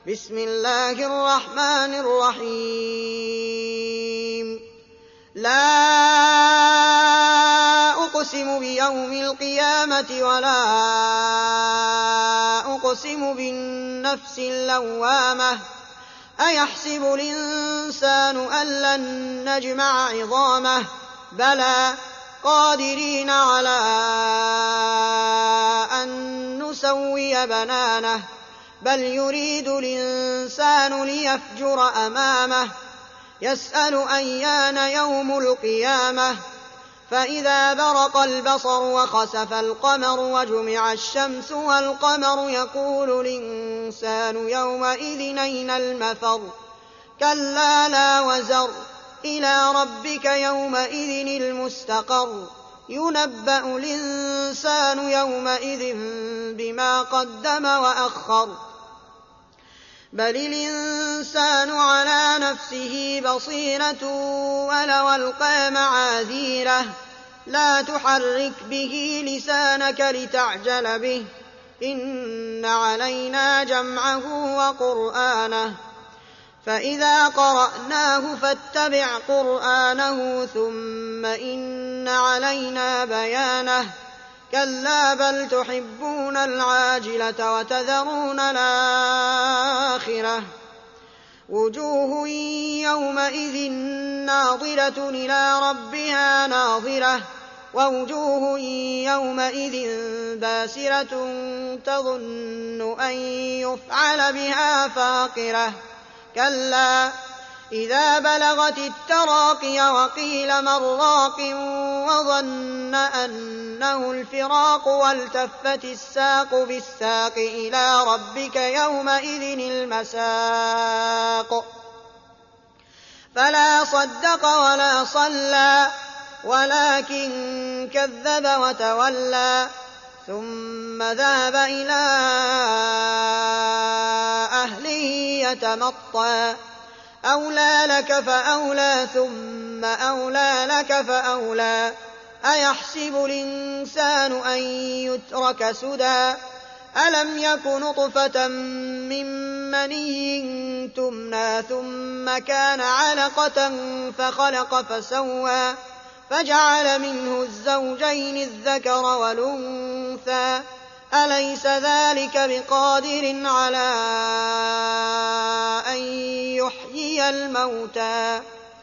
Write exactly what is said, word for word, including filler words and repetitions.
بسم الله الرحمن الرحيم لا أقسم بيوم القيامة ولا أقسم بالنفس اللوامة أيحسب الإنسان أن لن نجمع عظامه بلى قادرين على أن نسوي بنانه بل يريد الإنسان ليفجر أمامه يسأل أيان يوم القيامة فإذا برق البصر وخسف القمر وجمع الشمس والقمر يقول الإنسان يومئذ أين المفر كلا لا وزر إلى ربك يومئذ المستقر ينبأ الإنسان يومئذ بما قدم وأخر بل الإنسان على نفسه بصيرة ولو ألقى معاذيره لا تحرك به لسانك لتعجل به إن علينا جمعه وقرآنه فإذا قرأناه فاتبع قرآنه ثم إن علينا بيانه كلا بل تحبون العاجلة وتذرون الآخرة وجوه يومئذ ناظرة إلى ربها ناظرة ووجوه يومئذ باسرة تظن أن يفعل بها فاقرة كلا إذا بلغت التراقي وقيل من راق وظن أنه الفراق والتفت الساق بالساق إلى ربك يومئذ المساق فلا صدق ولا صلى ولكن كذب وتولى ثم ذهب إلى أهله يتمطى أولى لك فأولى ثم أولى لك فأولى أيحسب الإنسان أن يترك سدى ألم يك نطفة من مني تمنى ثم كان علقة فخلق فسوى فجعل منه الزوجين الذكر والأنثى أليس ذلك بقادر على أن يحيي الموتى